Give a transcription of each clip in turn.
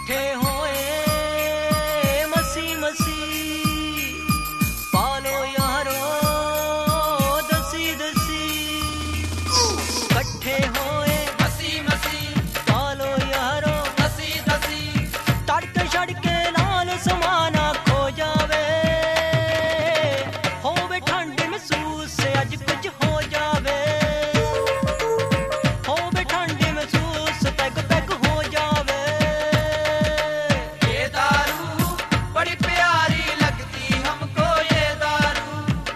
कट्ठे होए मसी मसी पालो यारो दसी दसी कट्ठे होए मसी मसी पालो यारो दसी दसी तड़के छड़के नाल समाना खो जावे होवे ठंड महसूस अज कुछ हो जावे होवे ठंड महसूस पैग पैग हो जावे ये दारू बड़ी प्यारी लगती हमको ये दारू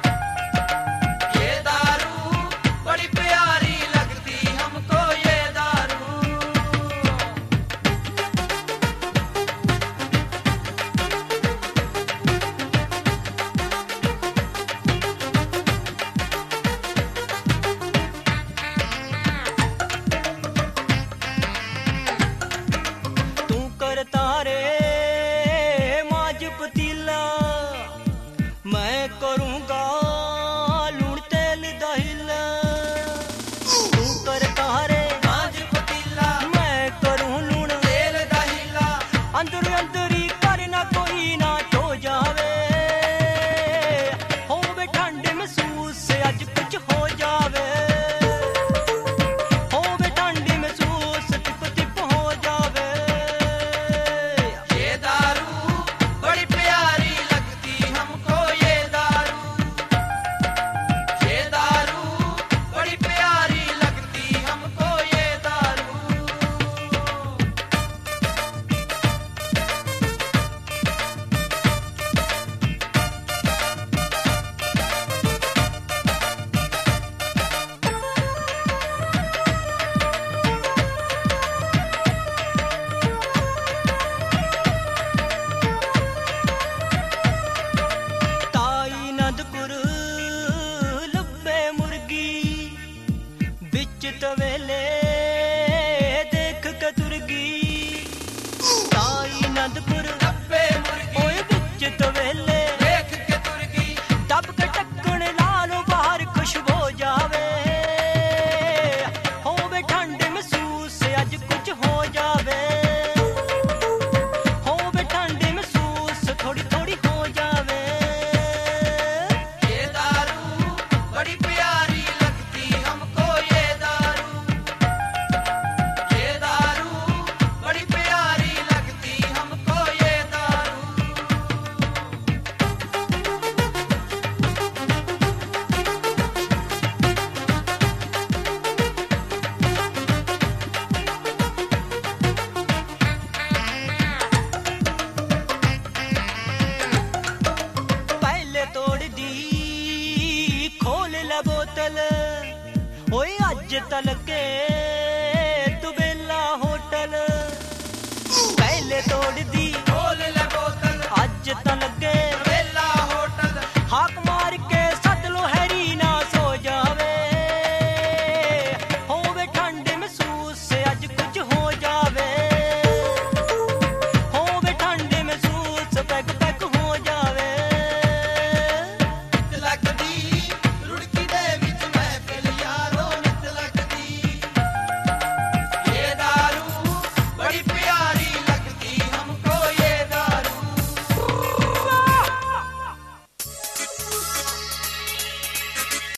बड़ी प्यारी लगती हमको ये दारू तू करता रे माज पतीला मैं करूँगा लूण तेल दहिला तू करता रे आज पतीला मैं करूँ लूण तेल दहीला अंदर अंदर ही करना कोई ना तो जावे होवे ठंड महसूस अज कुछ हो जावे होवे ठंड महसूस टिप टिप हो जावे ये दारू बड़ी प्यारी लगती हमको ये दारू बड़ी प्यारी लगती हमको ये दारू ताई नंदपुर लब्बे मुर्गी बिच तवेले देख के तुरगी ताई नंदपुर डब्बे मुर्गी ओए बिच तवेले देख के तुर्गी दब के टक्कण लालो बाहर खुशबू जावे होवे ठंड महसूस अज कुछ हो जावे होवे ठंड महसूस थोड़ी थोड़ी हो जावे ये दारू बड़ी प्यारी लगती हमको ये दारू बड़ी प्यारी लगती हमको ये दारू पहले तोड़ दी खोल ला बोतल ओए अज तलके